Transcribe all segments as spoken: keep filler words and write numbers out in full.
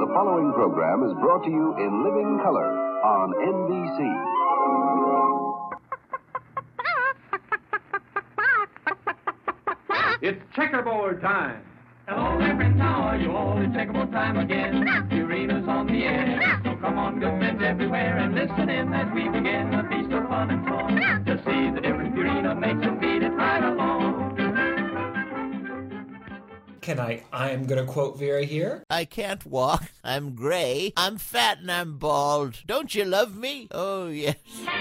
The following program is brought to you in living color on N B C. It's checkerboard time. Hello, Reverend, how are you all? It's checkerboard time again. Purina's on the air. So come on, good friends everywhere, and listen in as we begin a feast of fun and song. To see the difference Purina makes and feed it right along. Can I, I'm going to quote Vera here. I can't walk. I'm gray. I'm fat and I'm bald. Don't you love me? Oh, yes.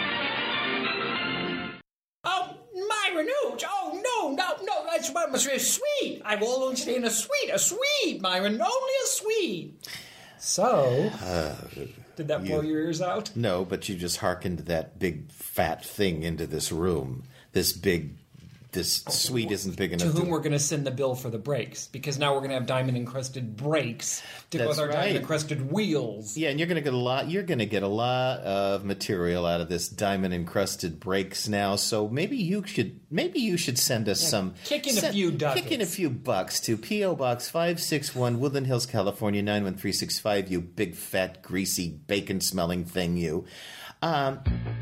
Oh, Myra, no. Oh, no, no, no. That's what must be a sweet. I've always seen a sweet, a sweet, Myra, only a sweet. So, uh, did that blow you, your ears out? No, but you just hearkened that big fat thing into this room. This big... This suite isn't big enough. To whom to... we're going to send the bill for the brakes, because now we're going to have diamond-encrusted brakes to go with our right. diamond-encrusted wheels. Yeah, and you're going to get a lot. You're going to get a lot of material out of this diamond-encrusted brakes now. So maybe you should. Maybe you should send us yeah, some. Kick in send, a few ducats. Kick in a few bucks to P O Box five six one, Woodland Hills, California nine one three six five. You big fat greasy bacon-smelling thing, you. Um.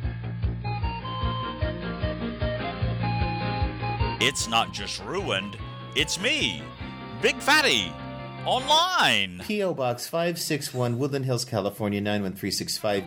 It's not just ruined, it's me, Big Fatty, online. P O Box five six one, Woodland Hills, California nine one three six five.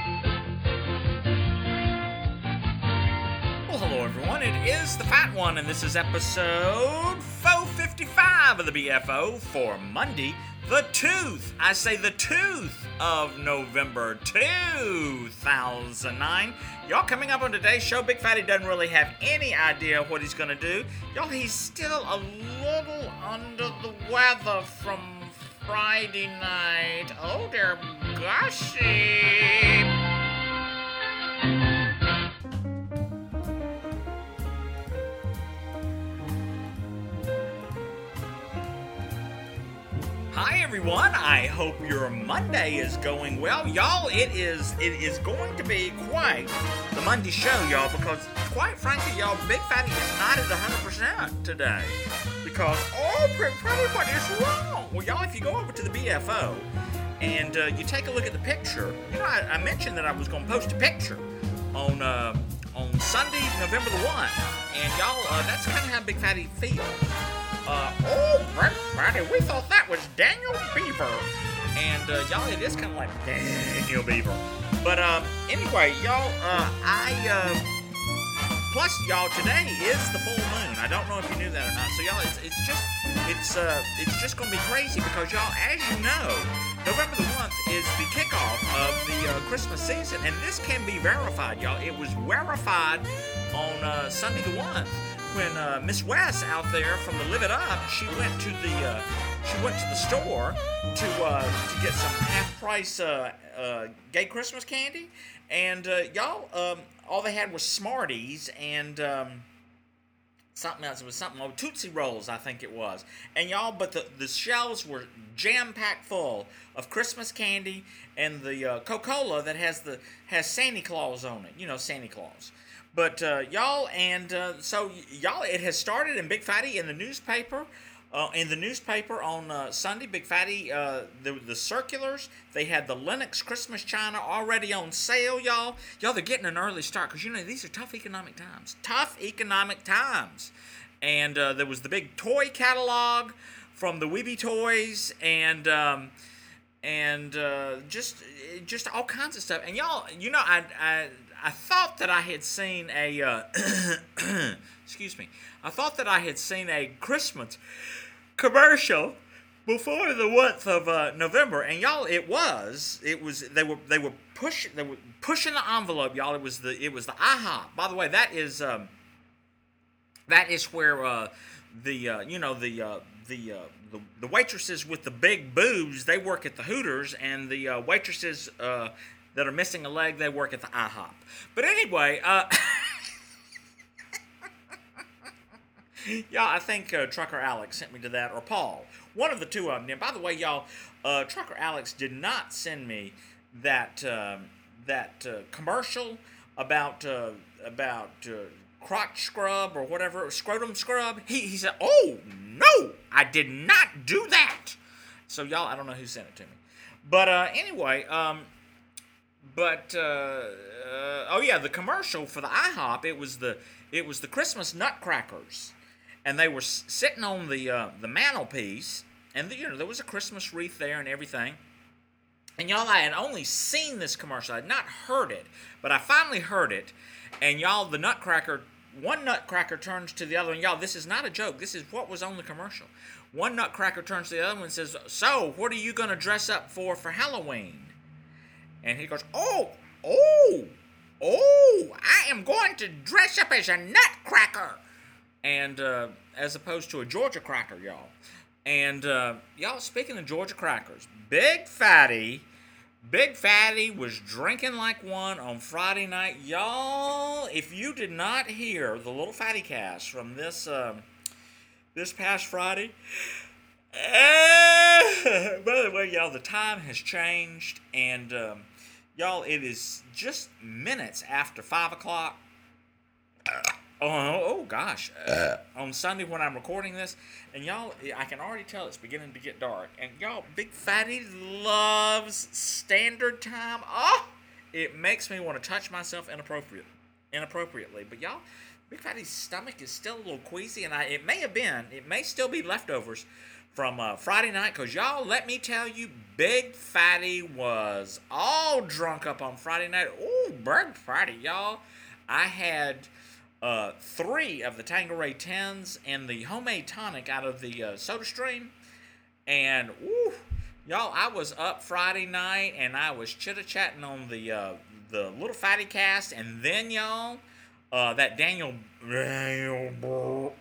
Well, hello everyone, it is the Fat One, and this is episode four fifty-five of the B F O for Monday, the tooth, I say the tooth of November two thousand nine. Y'all, coming up on today's show, Big Fatty doesn't really have any idea what he's going to do. Y'all, he's still a little under the weather from Friday night. Oh, dear gossip. Hi everyone, I hope your Monday is going well. Y'all, it is it is going to be quite the Monday show, y'all, because quite frankly, y'all, Big Fatty is not at one hundred percent today. Because, oh, probably what is wrong? Well, y'all, if you go over to the B F O and uh, you take a look at the picture, you know, I, I mentioned that I was going to post a picture on uh, on Sunday, November the first, and y'all, uh, that's kind of how Big Fatty feels. Uh, oh, Brady, we thought that was Daniel Beaver. And, uh, y'all, it is kind of like Daniel Beaver. But, um, anyway, y'all, uh, I, uh, plus, y'all, today is the full moon. I don't know if you knew that or not. So, y'all, it's, it's just, it's, uh, it's just gonna be crazy because, y'all, as you know, November the first is the kickoff of the, uh, Christmas season. And this can be verified, y'all. It was verified on, uh, Sunday the first. When uh, Miss West out there from the Live It Up, she went to the uh, she went to the store to uh, to get some half price uh, uh, gay Christmas candy, and uh, y'all, um, all they had was Smarties and um, something else. It was something oh, Tootsie Rolls, I think it was. And y'all, but the the shelves were jam packed full of Christmas candy and the uh, Coca-Cola that has the has Santa Claus on it. You know, Santa Claus. But, uh, y'all, and uh, so, y- y'all, it has started in Big Fatty in the newspaper. Uh, in the newspaper on uh, Sunday, Big Fatty, uh, the, the circulars, they had the Lennox Christmas China already on sale, y'all. Y'all, they're getting an early start because, you know, these are tough economic times. Tough economic times. And uh, there was the big toy catalog from the Weeby Toys and... Um, and uh, just just all kinds of stuff. And y'all, you know, I I, I thought that I had seen a, uh, excuse me, I thought that I had seen a Christmas commercial before the month of uh, November. And y'all, it was, it was, they were they were pushing they were pushing the envelope, y'all. It was the it was the IHOP. By the way, that is um, that is where uh, the uh, you know the uh, the uh, The, the waitresses with the big boobs, they work at the Hooters, and the uh, waitresses uh, that are missing a leg, they work at the IHOP. But anyway, uh, y'all, I think uh, Trucker Alex sent me to that, or Paul. One of the two of them. And by the way, y'all, uh, Trucker Alex did not send me that uh, that uh, commercial about uh, about uh, crotch scrub or whatever, scrotum scrub. He he said, oh, no, I did not do that. So, y'all, I don't know who sent it to me. But uh, anyway, um, but uh, uh, oh yeah, the commercial for the IHOP, it was the it was the Christmas nutcrackers, and they were s- sitting on the uh, the mantelpiece, and the, you know there was a Christmas wreath there and everything. And y'all, I had only seen this commercial, I had not heard it, but I finally heard it, and y'all, the nutcracker, one nutcracker turns to the other, and y'all, this is not a joke, this is what was on the commercial. One nutcracker turns to the other one and says, "So, what are you going to dress up for for Halloween?" And he goes, "Oh, oh, oh, I am going to dress up as a nutcracker." And, uh, as opposed to a Georgia cracker, y'all. And, uh, y'all, speaking of Georgia crackers, Big Fatty, Big Fatty was drinking like one on Friday night. Y'all, if you did not hear the Little Fatty cast from this, um, this past Friday, uh, by the way, y'all, the time has changed, and, um, y'all, it is just minutes after five o'clock. Oh, oh gosh, uh, on Sunday when I'm recording this, and y'all, I can already tell it's beginning to get dark, and y'all, Big Fatty loves standard time. Oh, it makes me want to touch myself inappropriate, inappropriately, but y'all, Big Fatty's stomach is still a little queasy, and I, it may have been, it may still be leftovers from uh, Friday night, because y'all, let me tell you, Big Fatty was all drunk up on Friday night. Ooh, Big Fatty, y'all. I had uh, three of the Tanqueray tens and the homemade tonic out of the uh, soda stream, and ooh, y'all, I was up Friday night, and I was chitter-chatting on the, uh, the Little Fatty cast, and then, y'all, uh, that Daniel... Daniel...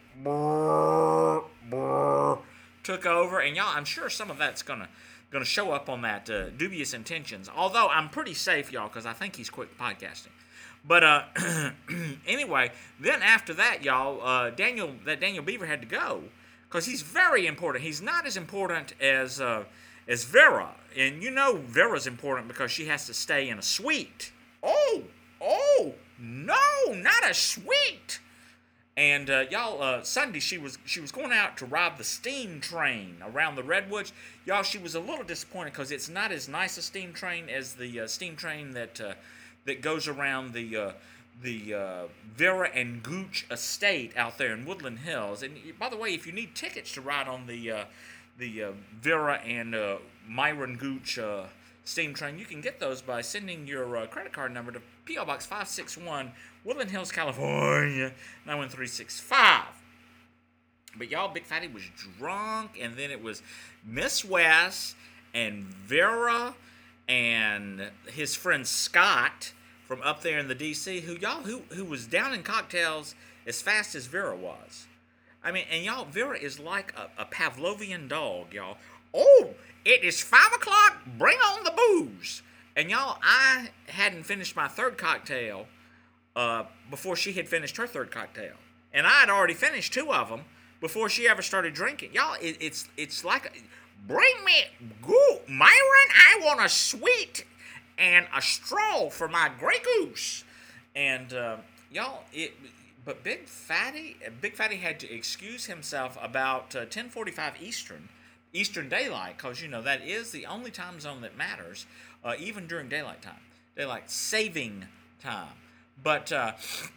took over, and y'all, I'm sure some of that's gonna gonna show up on that uh, Dubious Intentions. Although I'm pretty safe, y'all, because I think he's quit podcasting. But uh, anyway, then after that, y'all, uh, Daniel that Daniel Beaver had to go because he's very important. He's not as important as uh, as Vera, and you know Vera's important because she has to stay in a suite. Oh, oh, no, not a suite. And uh, y'all, uh, Sunday she was she was going out to ride the steam train around the Redwoods. Y'all, she was a little disappointed because it's not as nice a steam train as the uh, steam train that uh, that goes around the uh, the uh, Vera and Gooch estate out there in Woodland Hills. And by the way, if you need tickets to ride on the uh, the uh, Vera and uh, Myron Gooch uh, steam train, you can get those by sending your uh, credit card number to P O Box five six one, Woodland Hills, California, nine one three six five. But y'all, Big Fatty was drunk, and then it was Miss West and Vera and his friend Scott from up there in the D C, who y'all, who, who was down in cocktails as fast as Vera was. I mean, and y'all, Vera is like a, a Pavlovian dog, y'all. Oh, it is five o'clock, bring on the booze. And y'all, I hadn't finished my third cocktail uh, before she had finished her third cocktail. And I had already finished two of them before she ever started drinking. Y'all, it, it's it's like, bring me, goo, Myron, I want a sweet and a straw for my Grey Goose. And uh, y'all, it, but Big Fatty, Big Fatty had to excuse himself about uh, ten forty-five Eastern, Eastern Daylight, because, you know, that is the only time zone that matters, uh, even during daylight time, daylight saving time. But, uh,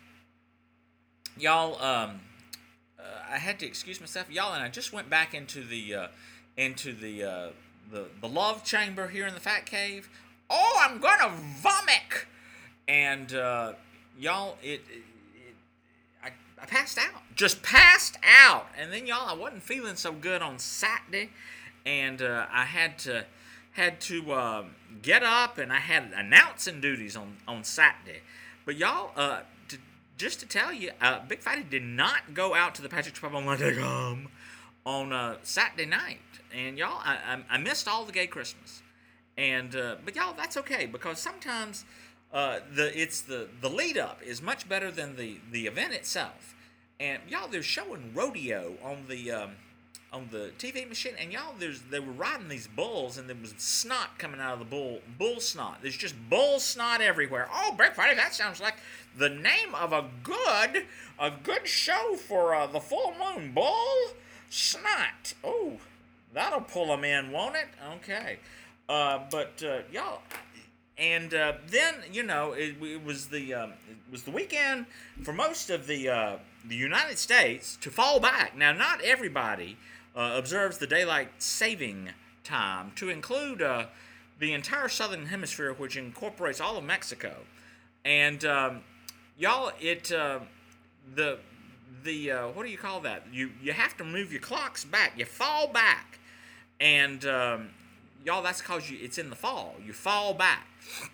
y'all, um, uh, I had to excuse myself, y'all, and I just went back into the, uh, into the, uh, the, the love chamber here in the Fat Cave. Oh, I'm gonna vomit! And, uh, y'all, it, it, it I, I passed out. Just passed out. And then, y'all, I wasn't feeling so good on Saturday, and, uh, I had to, had to, uh, get up, and I had announcing duties on, on Saturday. But y'all, uh, to, just to tell you, uh, Big Fatty did not go out to the Patrick's Pub on Monday um, on uh, Saturday night. And y'all, I, I, I missed all the gay Christmas. And uh, but y'all, that's okay, because sometimes uh, the it's the, the lead up is much better than the, the event itself. And y'all, they're showing rodeo on the um, on the T V machine, and y'all, there's they were riding these bulls, and there was snot coming out of the bull bull snot. There's just bull snot everywhere. Oh, Big Fatty, that sounds like the name of a good a good show for uh, the full moon. Bull snot. Oh, that'll pull them in, won't it? Okay. Uh, but uh, y'all, and uh, then you know it, it was the um, it was the weekend for most of the uh, the United States to fall back. Now, not everybody uh, observes the daylight saving time, to include uh, the entire southern hemisphere, which incorporates all of Mexico. And um, y'all, it uh, the the uh, what do you call that? You you have to move your clocks back. You fall back, and um, y'all, that's because you it's in the fall. You fall back,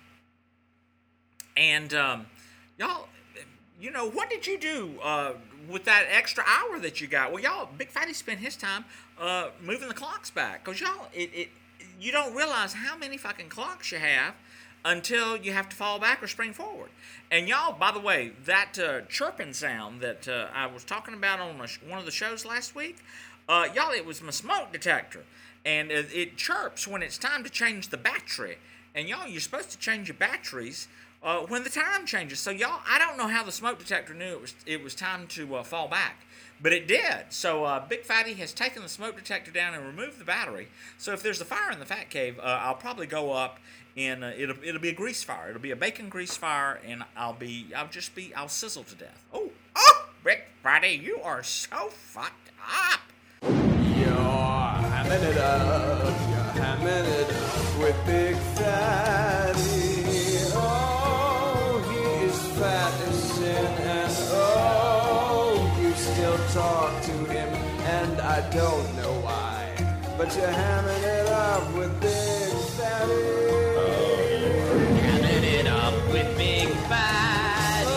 and um, y'all, you know, what did you do uh, with that extra hour that you got? Well, y'all, Big Fatty spent his time uh, moving the clocks back, because y'all, it, it you don't realize how many fucking clocks you have until you have to fall back or spring forward. And y'all, by the way, that uh, chirping sound that uh, I was talking about on a sh- one of the shows last week, uh, y'all, it was my smoke detector. And it, it chirps when it's time to change the battery. And y'all, you're supposed to change your batteries uh, when the time changes. So y'all, I don't know how the smoke detector knew it was it was time to uh, fall back, but it did. So uh, Big Fatty has taken the smoke detector down and removed the battery. So if there's a fire in the Fat Cave, uh, I'll probably go up and uh, it'll it'll be a grease fire. It'll be a bacon grease fire, and I'll be I'll just be I'll sizzle to death. Oh oh, Big Fatty, you are so fucked up. You're hamming it up, you're hamming it up with Big Fatty. Oh, he is fat as sin, and oh, you still talk to him, and I don't know why, but you're hamming it up with Big Fatty. Hamming it up with Big Fatty.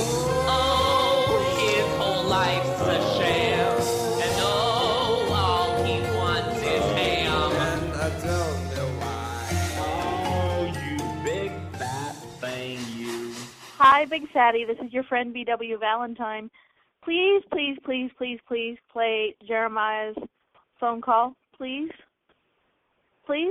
Oh, his whole life's a sham. And oh, all he wants is ham. And I don't know why. Oh, you big fat thing, you. Hi, Big Fatty. This is your friend B W Valentine. Please, please, please, please, please play Jeremiah's phone call, please. Please.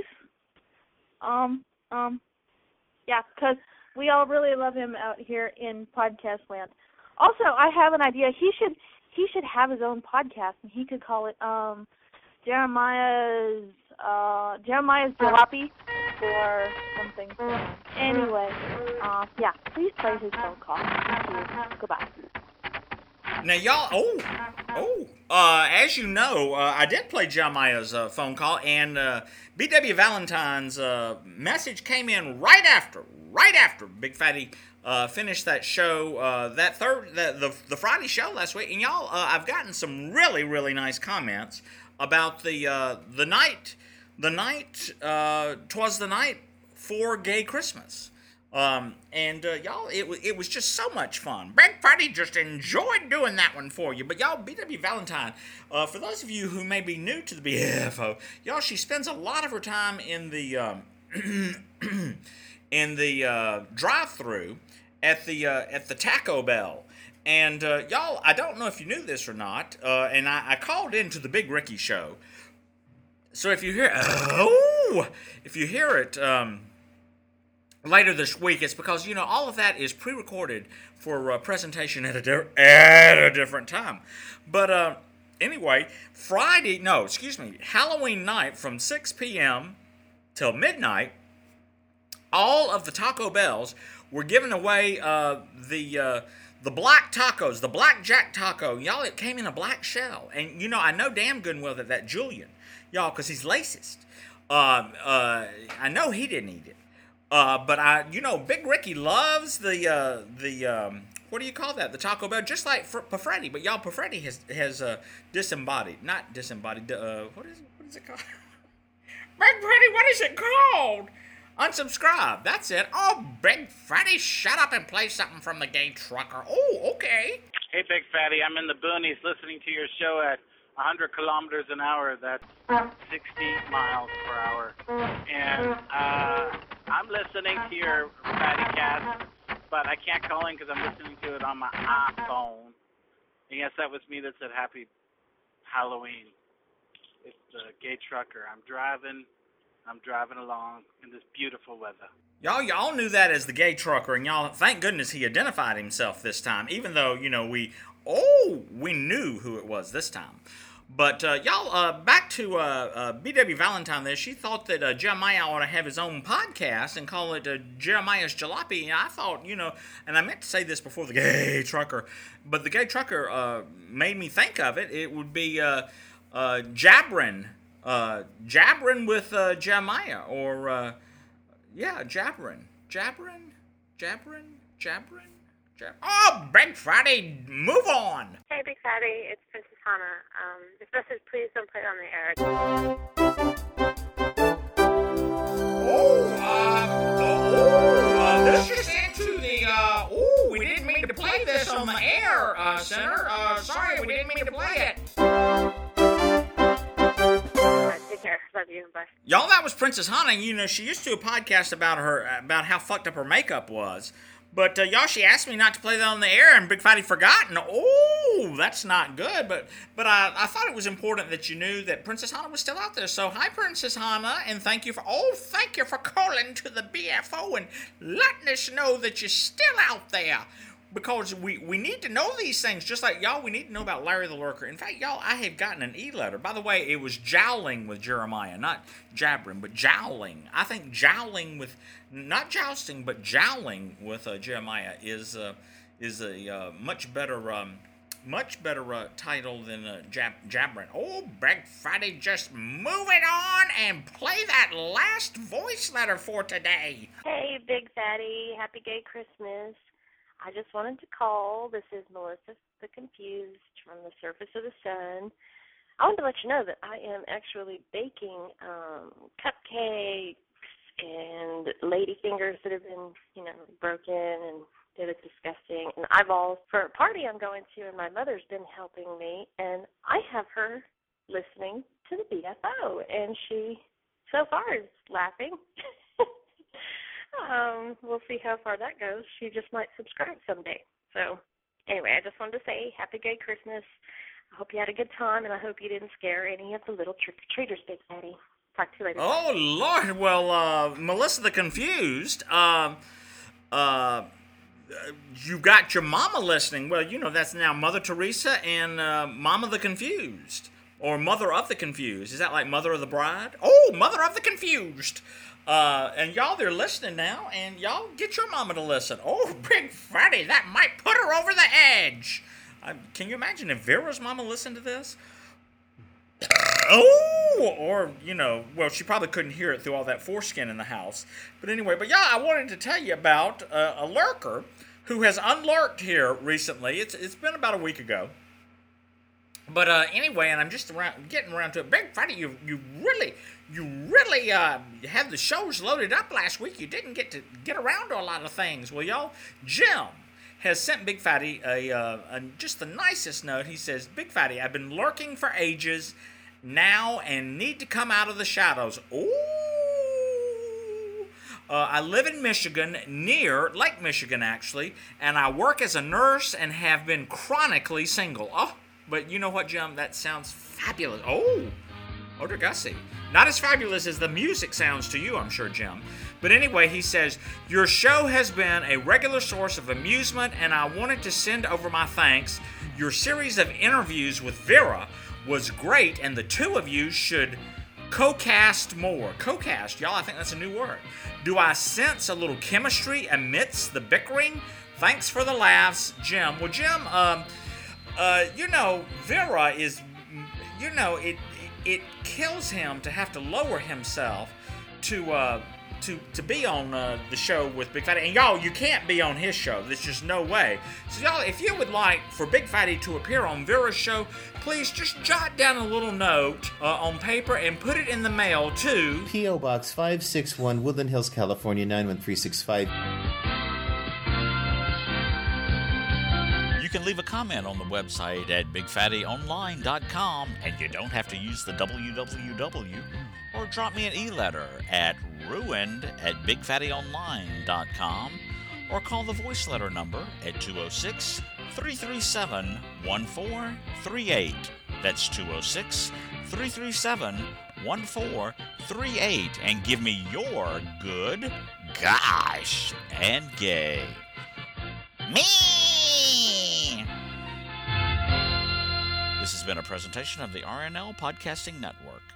Um, um, yeah, because we all really love him out here in podcast land. Also, I have an idea. He should he should have his own podcast, and he could call it um Jeremiah's uh Jeremiah's Jalopy or something. Anyway, uh, yeah, please play his phone call. Thank you. Goodbye. Now, y'all, oh, oh, uh, as you know, uh, I did play Jeremiah's uh, phone call, and uh, B W Valentine's uh, message came in right after, right after Big Fatty uh, finished that show, uh, that third, the, the the Friday show last week, and y'all, uh, I've gotten some really, really nice comments about the uh, the night, the night, uh, 'twas the night for Gay Christmas. Um, and, uh, y'all, it, w- it was just so much fun. Big Fatty just enjoyed doing that one for you. But, y'all, B W Valentine, uh, for those of you who may be new to the B F O, y'all, she spends a lot of her time in the, um, in the, uh, drive-thru at the, uh, at the Taco Bell. And, uh, y'all, I don't know if you knew this or not, uh, and I, I called into the Big Ricky show. So if you hear, oh, if you hear it, um... later this week, it's because, you know, all of that is pre-recorded for uh, presentation at a di- at a different time. But uh, anyway, Friday, no, excuse me, Halloween night from six p.m. till midnight, all of the Taco Bells were giving away uh, the uh, the black tacos, the blackjack taco. Y'all, it came in a black shell. And, you know, I know damn good and well that that Julian, y'all, because he's racist. Uh, uh, I know he didn't eat it. Uh, but I, you know, Big Ricky loves the uh, the um, what do you call that? The Taco Bell, just like Fr- Pafretti. But y'all, Pafretti has has uh, disembodied, not disembodied. Uh, what is it? What is it called? Big Fatty, what is it called? Unsubscribe. That's it. Oh, Big Fatty, shut up and play something from the Gay Trucker. Oh, okay. Hey, Big Fatty, I'm in the boonies listening to your show at one hundred kilometers an hour. That's sixty miles per hour. And uh, I'm listening to your Fatty Cast, but I can't call in because I'm listening to it on my iPhone. And yes, that was me that said Happy Halloween. It's the Gay Trucker. I'm driving. I'm driving along in this beautiful weather. Y'all, y'all knew that as the Gay Trucker, and y'all, thank goodness he identified himself this time, even though, you know, we, oh, we knew who it was this time. But uh, y'all, uh, back to uh, uh, B W Valentine there. She thought that uh, Jeremiah ought to have his own podcast and call it uh, Jeremiah's Jalopy. And I thought, you know, and I meant to say this before the gay trucker, but the gay trucker uh, made me think of it. It would be uh, uh, Jabbering, uh, Jabbering with uh, Jeremiah, or uh, yeah, Jabbering, Jabbering, Jabbering, Jabbering. Oh, Big Fatty, move on. Hey, Big Fatty, it's Princess Hannah. Um, this message, please don't play it on the air. Oh, uh, oh, uh, this just into the, uh, oh, we didn't mean to play this on the air, uh, Senator. Uh, sorry, we didn't mean to play it. Take care. Love you. Bye. Y'all, that was Princess Hannah. You know, she used to do a podcast about her, about how fucked up her makeup was. But, uh, y'all, she asked me not to play that on the air, and Big Fatty forgot. And, oh, that's not good. But but I, I thought it was important that you knew that Princess Hannah was still out there. So, hi, Princess Hannah, and thank you for, oh, thank you for calling to the B F O and letting us know that you're still out there. Because we, we need to know these things, just like, y'all, we need to know about Larry the Lurker. In fact, y'all, I had gotten an e-letter. By the way, it was jowling with Jeremiah, not jabbering, but jowling. I think jowling with, not jousting, but jowling with uh, Jeremiah is uh, is a uh, much better um, much better uh, title than uh, jab, jabbering. Oh, Big Fatty, just move it on and play that last voice letter for today. Hey, Big Fatty, happy gay Christmas. I just wanted to call. This is Melissa the Confused from the Surface of the Sun. I wanted to let you know that I am actually baking um, cupcakes and lady fingers that have been, you know, broken and they look disgusting, and eyeballs for a party I'm going to, and my mother's been helping me, and I have her listening to the B F O, and she so far is laughing. Um, we'll see how far that goes. She just might subscribe someday. So, anyway, I just wanted to say Happy Gay Christmas. I hope you had a good time, and I hope you didn't scare any of the little trick-or-treaters, Big Fatty. Talk to you later. Oh, Lord. Well, uh, Melissa the Confused, uh, uh, you got your mama listening. Well, you know, that's now Mother Teresa and uh, Mama the Confused, or Mother of the Confused. Is that like Mother of the Bride? Oh, Mother of the Confused. Uh, and y'all, they're listening now, and y'all get your mama to listen. Oh, Big Fatty, that might put her over the edge. Uh, can you imagine if Vera's mama listened to this? Oh, or, you know, well, she probably couldn't hear it through all that foreskin in the house. But anyway, but yeah, I wanted to tell you about uh, a lurker who has unlurked here recently. It's It's been about a week ago. But uh, anyway, and I'm just around, getting around to it. Big Fatty, you you really, you really uh, had the shows loaded up last week. You didn't get to get around to a lot of things. Well, y'all, Jim has sent Big Fatty a, uh, a just the nicest note. He says, Big Fatty, I've been lurking for ages now and need to come out of the shadows. Ooh. Uh, I live in Michigan, near Lake Michigan, actually, and I work as a nurse and have been chronically single. Oh. But you know what, Jim? That sounds fabulous. Oh, oh, dear Gussie. Not as fabulous as the music sounds to you, I'm sure, Jim. But anyway, he says, your show has been a regular source of amusement, and I wanted to send over my thanks. Your series of interviews with Vera was great, and the two of you should co-cast more. Co-cast, y'all, I think that's a new word. Do I sense a little chemistry amidst the bickering? Thanks for the laughs, Jim. Well, Jim, um... Uh, you know, Vera is, you know, it it kills him to have to lower himself to uh to to be on uh, the show with Big Fatty. And y'all, you can't be on his show. There's just no way. So y'all, if you would like for Big Fatty to appear on Vera's show, please just jot down a little note uh, on paper and put it in the mail to P O Box five six one, Woodland Hills, California nine one three six five. You can leave a comment on the website at big fatty online dot com, and you don't have to use the w w w, or drop me an e-letter at ruined at big fatty online dot com, or call the voice letter number at two oh six, three three seven, one four three eight. That's two oh six, three three seven, one four three eight, and give me your good, gosh, and gay. Me! This has been a presentation of the R N L Podcasting Network.